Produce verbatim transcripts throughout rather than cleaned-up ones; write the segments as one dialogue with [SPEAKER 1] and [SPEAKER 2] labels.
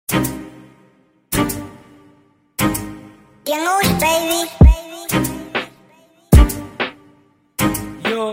[SPEAKER 1] Young baby.
[SPEAKER 2] Yo,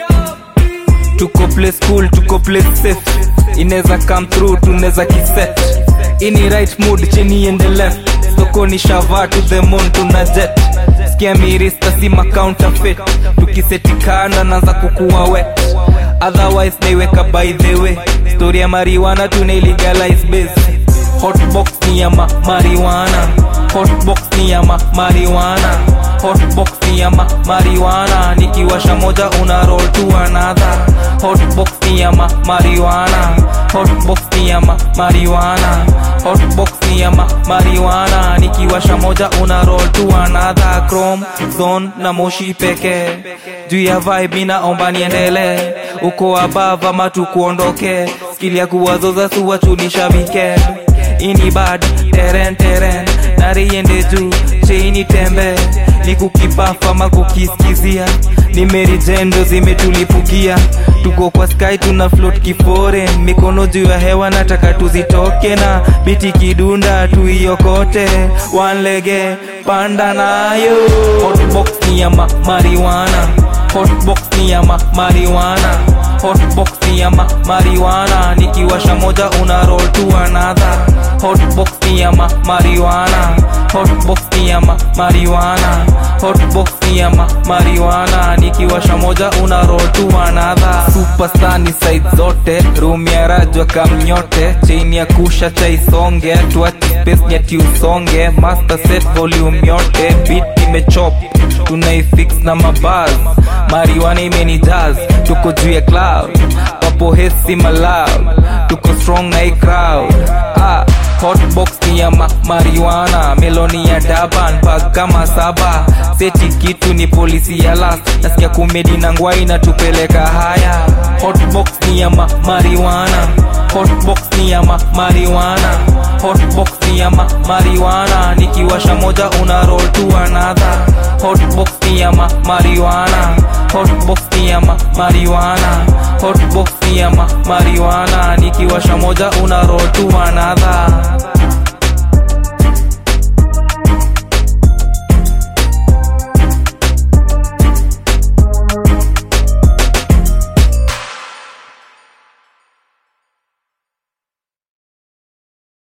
[SPEAKER 2] tuko place cool, tuko place safe. Ineza come through, tuneza kiset. Ini right mood, chini and the left. Soko ni shava to the moon, tuna jet. Skia mirista sima counterfeit. Tukisetikana naanza kukuwa wet. Otherwise naiweka by the way. Story ya marijuana tunailegalize base. Hotbox ni ya ma marijuana. Hotbox ni ya ma marijuana. Hotbox ni ya ma marijuana. Nikiwasha moja una roll to another. Hotbox ni ya ma marijuana. Hotbox ni ya ma marijuana. Hotbox ni ya ma marijuana. Nikiwasha moja una roll to another. Chrome zone na moshi peke. Juu ya vibe inaomba niendele. Uko above ama tukuondoke. Skill ya kuwazoza suwachunisha weekend. Ini bad, teren teren. Nari yende juu, chaini tembe. Ni kukipafa ma kukiskizia. Ni meri jendo zimetulipukia. Tuko kwa sky tuna float kifore. Mikono juu ya hewa nataka tuzitoke na biti kidunda tuiokote. One lege panda nayo. Hotbox ni ya ma marijuana. Hotbox ni ya ma marijuana. Hotbox ni ya ma marijuana. Nikiwasha moja una roll to another. Hotbox ni ya ma marijuana. Hotbox ni ya ma marijuana. Hotbox ni ya ma marijuana. Nikiwasha moja una roll to another. Superstar ni side zote. Room ya rajwa kamnyote. Chain ya kusha chai songe. Tuachi space nyati usonge. Master set volume yote. Beat imechop tunaifix na mabaz. Marijuana imeni jazz. Tuko juu ya cloud. Papo hesi malab. Tuko strong na i crowd. Ah, hotbox ni ya ma marijuana. Meloni ya daban pag kama saba. Seti kitu ni polisi ya last. Nasikia kumedi na ngwai na tupeleka haya. Hotbox ni ya ma marijuana. Hotbox ni ya ma marijuana. Hotbox ni ya ma marijuana. Nikiwasha moja una roll to another. Hotbox ni ya ma marijuana. Hotbox ni ya ma marijuana. Hotbox ni ya ma marijuana. Nikiwasha moja una roll to another.